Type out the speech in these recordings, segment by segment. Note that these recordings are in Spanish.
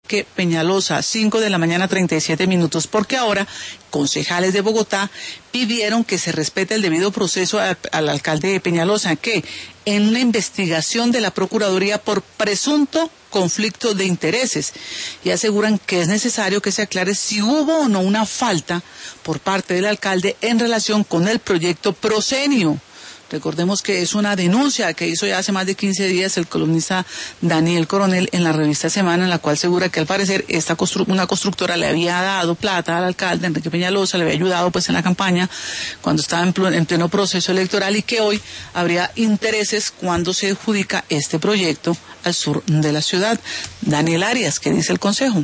que Peñalosa, 5 de la mañana 37 minutos, porque ahora concejales de Bogotá pidieron que se respete el debido proceso al alcalde de Peñalosa, que en una investigación de la Procuraduría por presunto conflicto de intereses, y aseguran que es necesario que se aclare si hubo o no una falta por parte del alcalde en relación con el proyecto Prosenio. Recordemos que es una denuncia que hizo ya hace más de 15 días el columnista Daniel Coronel en la revista Semana, en la cual asegura que al parecer una constructora le había dado plata al alcalde Enrique Peñalosa, le había ayudado pues en la campaña cuando estaba en pleno proceso electoral, y que hoy habría intereses cuando se adjudica este proyecto al sur de la ciudad. Daniel Arias, ¿qué dice el Consejo?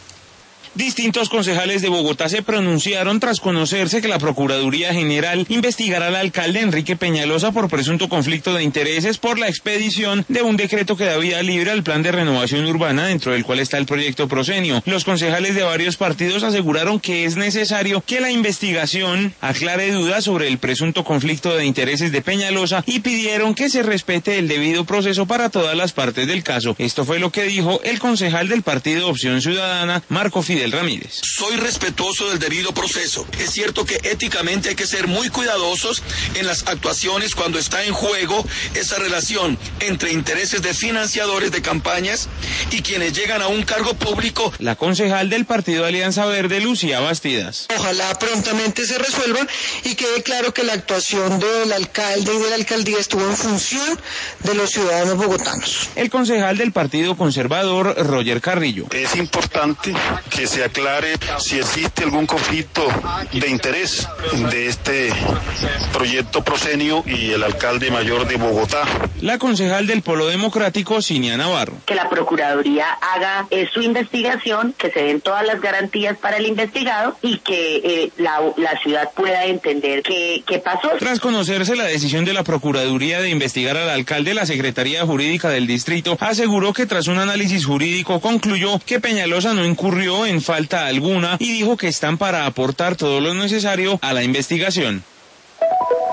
Distintos concejales de Bogotá se pronunciaron tras conocerse que la Procuraduría General investigará al alcalde Enrique Peñalosa por presunto conflicto de intereses por la expedición de un decreto que da vía libre al plan de renovación urbana, dentro del cual está el proyecto Prosenio. Los concejales de varios partidos aseguraron que es necesario que la investigación aclare dudas sobre el presunto conflicto de intereses de Peñalosa y pidieron que se respete el debido proceso para todas las partes del caso. Esto fue lo que dijo el concejal del partido Opción Ciudadana, Marco Fidel Ramírez. Soy respetuoso del debido proceso. Es cierto que éticamente hay que ser muy cuidadosos en las actuaciones cuando está en juego esa relación entre intereses de financiadores de campañas y quienes llegan a un cargo público. La concejal del partido Alianza Verde, Lucía Bastidas. Ojalá prontamente se resuelva y quede claro que la actuación del alcalde y de la alcaldía estuvo en función de los ciudadanos bogotanos. El concejal del partido conservador, Roger Carrillo. Es importante que se aclare si existe algún conflicto de interés de este proyecto Prosenio y el alcalde mayor de Bogotá. La concejal del Polo Democrático, Cinia Navarro. Que la Procuraduría haga su investigación, que se den todas las garantías para el investigado y que la ciudad pueda entender qué pasó. Tras conocerse la decisión de la Procuraduría de investigar al alcalde, la Secretaría Jurídica del Distrito aseguró que tras un análisis jurídico concluyó que Peñalosa no incurrió en falta alguna y dijo que están para aportar todo lo necesario a la investigación.